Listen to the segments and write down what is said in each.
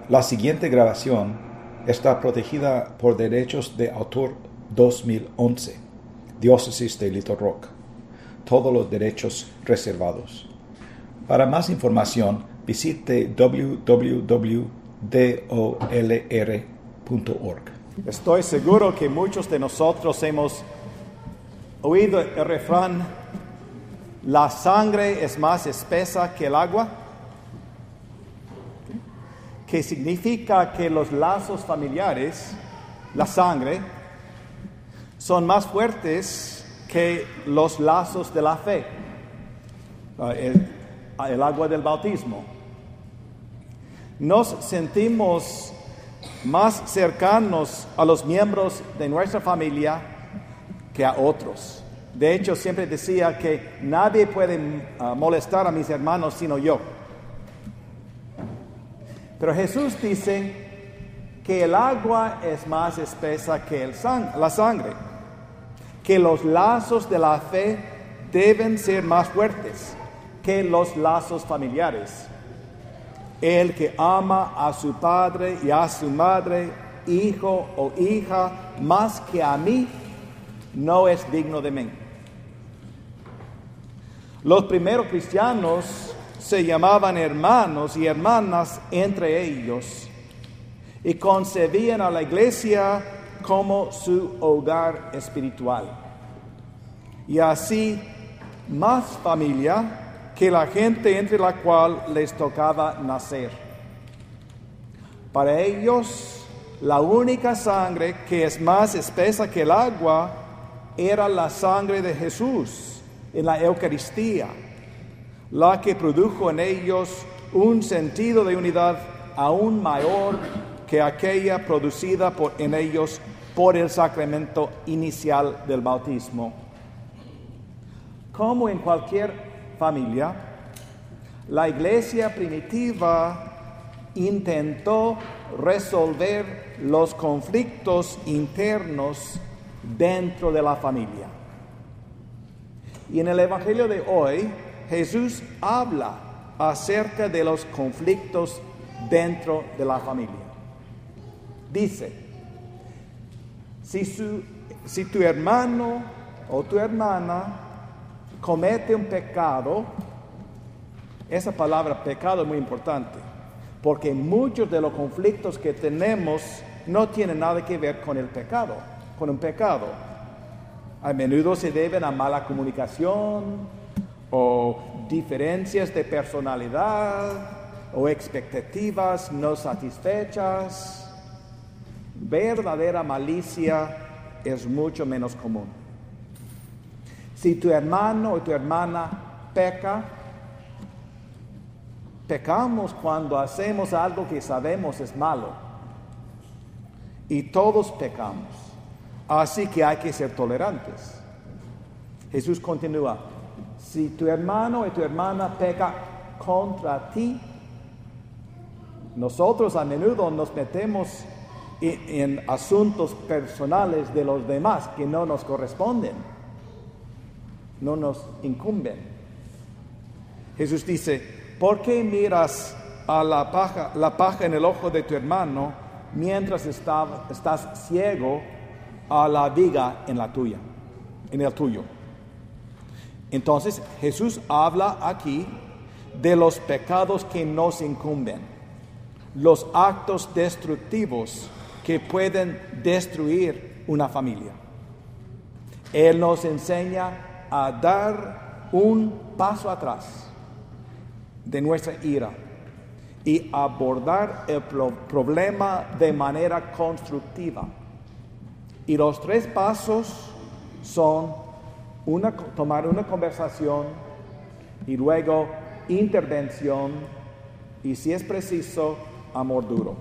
La siguiente grabación está protegida por derechos de autor 2011, Diócesis de Little Rock. Todos los derechos reservados. Para más información, visite www.dolr.org. Estoy seguro que muchos de nosotros hemos oído el refrán: la sangre es más espesa que el agua, que significa que los lazos familiares, la sangre, son más fuertes que los lazos de la fe, el agua del bautismo. Nos sentimos más cercanos a los miembros de nuestra familia que a otros. De hecho, siempre decía que nadie puede molestar a mis hermanos sino yo. Pero Jesús dice que el agua es más espesa que la sangre, que los lazos de la fe deben ser más fuertes que los lazos familiares. El que ama a su padre y a su madre, hijo o hija, más que a mí, no es digno de mí. Los primeros cristianos se llamaban hermanos y hermanas entre ellos y concebían a la iglesia como su hogar espiritual. Y así, más familia que la gente entre la cual les tocaba nacer. Para ellos, la única sangre que es más espesa que el agua era la sangre de Jesús en la Eucaristía, la que produjo en ellos un sentido de unidad aún mayor que aquella producida en ellos por el sacramento inicial del bautismo. Como en cualquier familia, la iglesia primitiva intentó resolver los conflictos internos dentro de la familia. Y en el Evangelio de hoy, Jesús habla acerca de los conflictos dentro de la familia. Dice: si tu hermano o tu hermana comete un pecado, esa palabra pecado es muy importante, porque muchos de los conflictos que tenemos no tienen nada que ver con el pecado, con un pecado. A menudo se deben a mala comunicación, o diferencias de personalidad, o expectativas no satisfechas. Verdadera malicia es mucho menos común. Si tu hermano o tu hermana pecamos cuando hacemos algo que sabemos es malo. Y todos pecamos. Así que hay que ser tolerantes. Jesús continúa: si tu hermano y tu hermana peca contra ti, nosotros a menudo nos metemos en asuntos personales de los demás que no nos corresponden, no nos incumben. Jesús dice: ¿por qué miras a la paja en el ojo de tu hermano mientras estás ciego a la viga en el tuyo? Entonces Jesús habla aquí de los pecados que nos incumben, los actos destructivos que pueden destruir una familia. Él nos enseña a dar un paso atrás de nuestra ira y abordar el problema de manera constructiva. Y los 3 pasos son tomar una conversación, y luego intervención, y si es preciso, amor duro.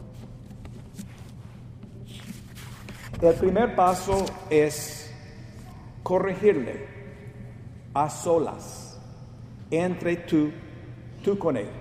El primer paso es corregirle a solas, entre tú con él.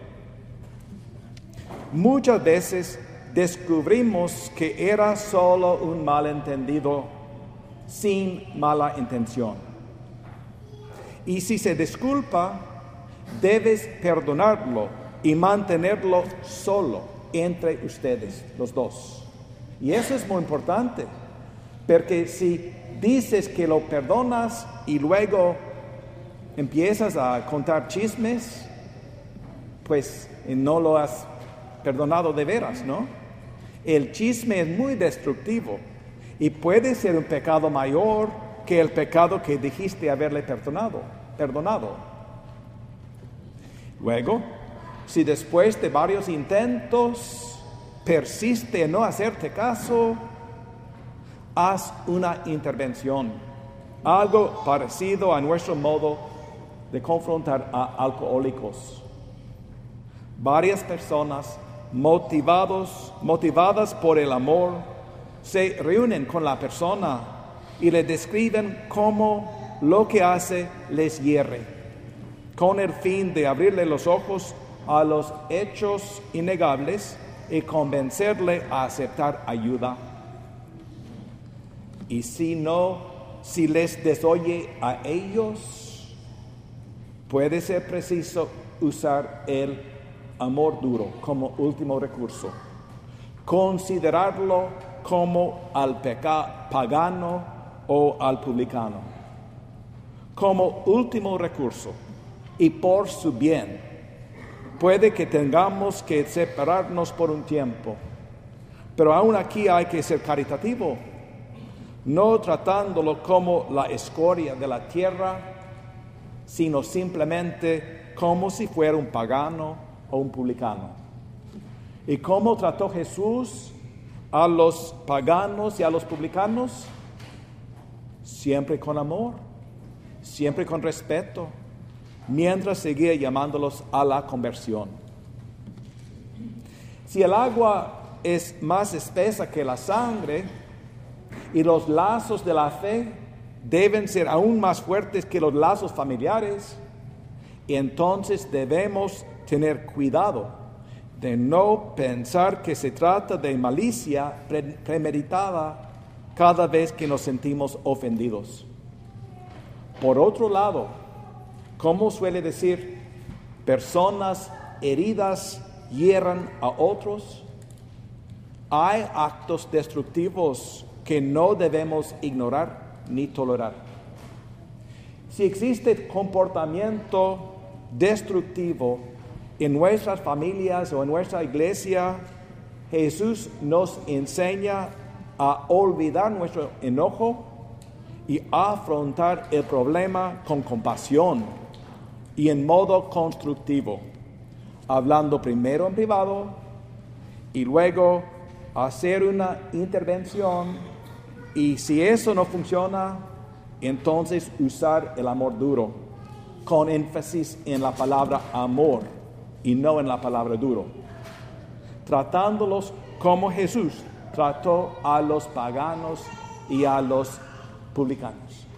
Muchas veces descubrimos que era solo un malentendido sin mala intención. Y si se disculpa, debes perdonarlo y mantenerlo solo, entre ustedes, los dos. Y eso es muy importante, porque si dices que lo perdonas y luego empiezas a contar chismes, pues no lo has perdonado de veras, ¿no? El chisme es muy destructivo y puede ser un pecado mayor que el pecado que dijiste haberle perdonado. Luego, si después de varios intentos persiste en no hacerte caso, haz una intervención, algo parecido a nuestro modo de confrontar a alcohólicos. Varias personas motivadas por el amor se reúnen con la persona y le describen cómo lo que hace les hiere, con el fin de abrirle los ojos a los hechos innegables y convencerle a aceptar ayuda. Y si les desoye a ellos, puede ser preciso usar el amor duro como último recurso. Considerarlo como al pagano o al publicano. Como último recurso y por su bien. Puede que tengamos que separarnos por un tiempo, pero aún aquí hay que ser caritativo, no tratándolo como la escoria de la tierra, sino simplemente como si fuera un pagano o un publicano. ¿Y cómo trató Jesús a los paganos y a los publicanos? Siempre con amor, siempre con respeto, mientras seguía llamándolos a la conversión. Si el agua es más espesa que la sangre y los lazos de la fe deben ser aún más fuertes que los lazos familiares, entonces debemos tener cuidado de no pensar que se trata de malicia premeditada cada vez que nos sentimos ofendidos. Por otro lado, como suele decir, personas heridas hieran a otros. Hay actos destructivos que no debemos ignorar ni tolerar. Si existe comportamiento destructivo en nuestras familias o en nuestra iglesia, Jesús nos enseña a olvidar nuestro enojo y a afrontar el problema con compasión y en modo constructivo, hablando primero en privado y luego hacer una intervención, y si eso no funciona, entonces usar el amor duro, con énfasis en la palabra amor y no en la palabra duro, tratándolos como Jesús trató a los paganos y a los publicanos.